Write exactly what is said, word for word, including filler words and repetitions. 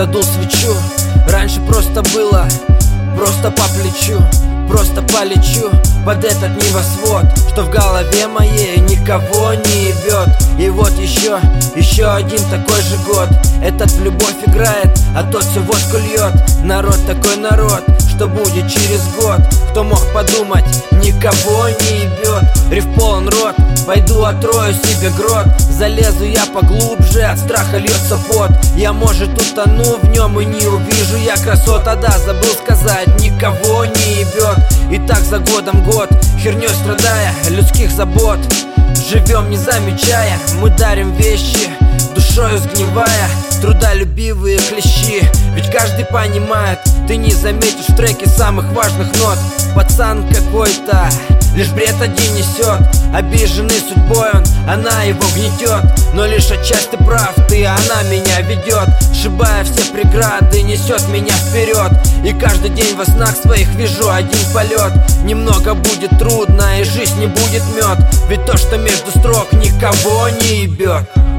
задул свечу. Раньше просто было, просто по плечу, просто полечу под этот небосвод, что в голове моей никого не ебет. И вот еще, еще один такой же год. Этот в любовь играет, а тот всю водку льет. Народ такой народ, что будет через год. Кто мог подумать, никого не ебет. Риф полон рот, пойду отрою себе грот. Залезу я поглубже, от страха льется пот. Я, может, утону в нем и не увижу я красот. А да, забыл сказать, никого не ебет. И так за годом год, херней страдая, людских забот. Живем не замечая, мы дарим вещи, душою сгнивая, трудолюбивые клещи. Ведь каждый понимает, ты не заметишь в треке самых важных нот. Пацан какой-то лишь бред один несет, обиженный судьбой он, она его гнетет. Но лишь отчасти прав ты, она меня ведет, сшибая все преграды, несет меня вперед. И каждый день во снах своих вижу один полет. Немного будет трудно и жизнь не будет мед, ведь то, что между строк, никого не ебет.